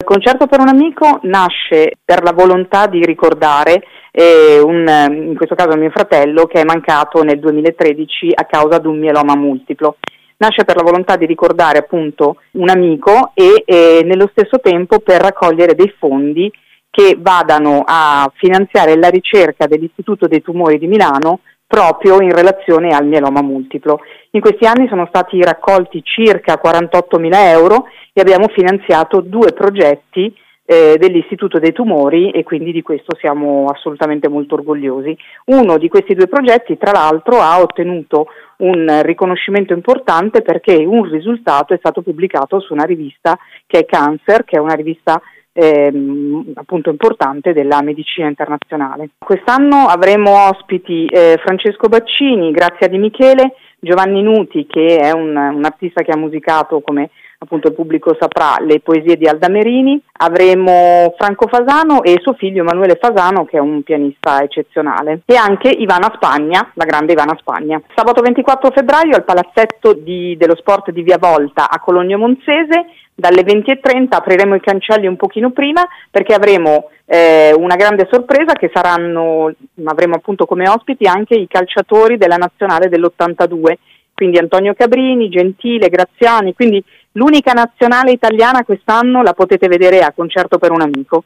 Il concerto per un amico nasce per la volontà di ricordare in questo caso mio fratello, che è mancato nel 2013 a causa di un mieloma multiplo. Nasce per la volontà di ricordare appunto un amico e nello stesso tempo per raccogliere dei fondi che vadano a finanziare la ricerca dell'Istituto dei Tumori di Milano proprio in relazione al mieloma multiplo. In questi anni sono stati raccolti circa 48.000 euro e abbiamo finanziato 2 progetti dell'Istituto dei Tumori e quindi di questo siamo assolutamente molto orgogliosi. Uno di questi 2 progetti, tra l'altro, ha ottenuto un riconoscimento importante perché un risultato è stato pubblicato su una rivista che è Cancer, che è una rivista appunto importante della medicina internazionale. Quest'anno avremo ospiti Francesco Baccini, Grazia Di Michele, Giovanni Nuti, che è un artista che ha musicato, come appunto il pubblico saprà, le poesie di Alda Merini. Avremo Franco Fasano e suo figlio Emanuele Fasano, che è un pianista eccezionale, e anche Ivana Spagna, la grande Ivana Spagna. Sabato 24 febbraio al Palazzetto dello Sport di Via Volta a Cologno Monzese, dalle 20:30 apriremo i cancelli un pochino prima perché avremo una grande sorpresa che avremo appunto come ospiti anche i calciatori della nazionale dell'82, quindi Antonio Cabrini, Gentile, Graziani, quindi l'unica nazionale italiana quest'anno la potete vedere a Concerto per un amico.